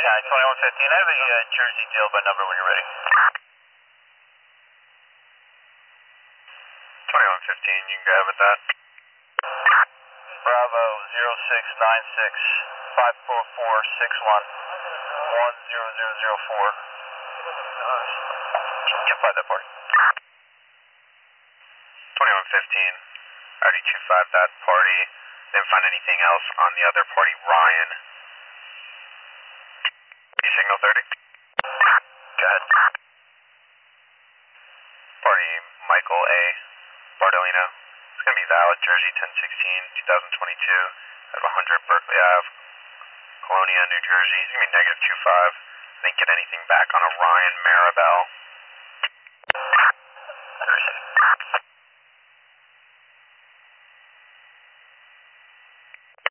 2115. I have a Jersey deal by number when you're ready. 2115, you can go with that. Bravo 0696 54461 10004. Get by that party. 2115. Already 25 that party. Didn't find anything else on the other party, Ryan. Signal 30. Go ahead. Party Michael A. Bardolino. It's going to be valid, Jersey 1016, 2022, at 100 Berkeley Ave, Colonia, New Jersey. It's going to be negative 25. Didn't get anything back on a Ryan Maribel. Thursday.